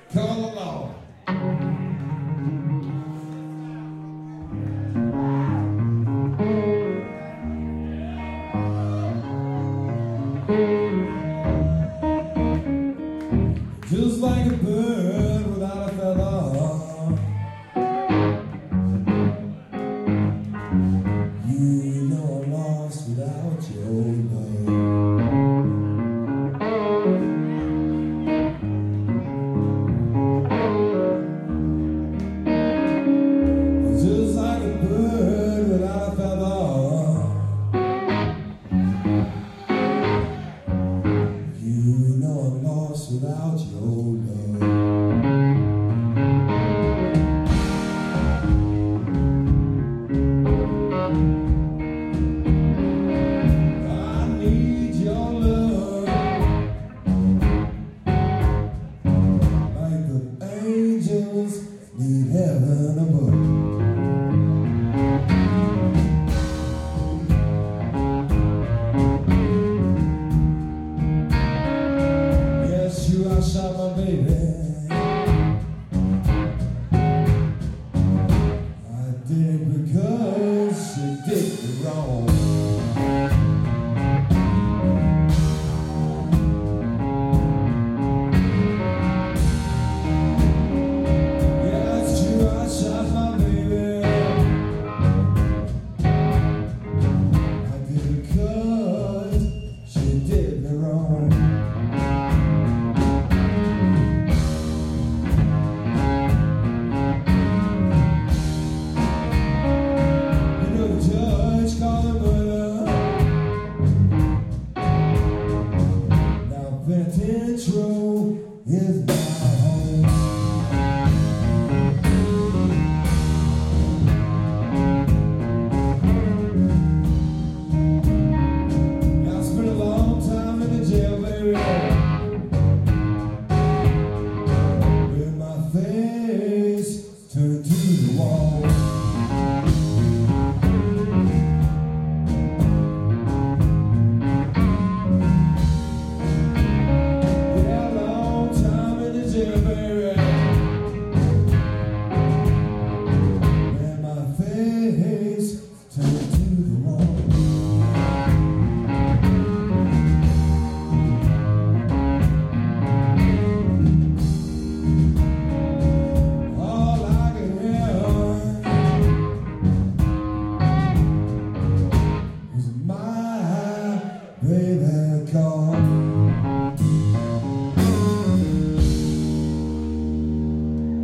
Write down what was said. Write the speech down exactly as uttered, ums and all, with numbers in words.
Call the law. Just like a bird without a feather, you know I'm lost without your love. Just like a bird without a feather, you know I'm lost without your love. I need your love like the angels need heaven above. Yes, you outshot my baby. I did it because she did me wrong. Yes, you outshot my baby. I did it because she did me wrong. Judge called it murder. Now penitentiary is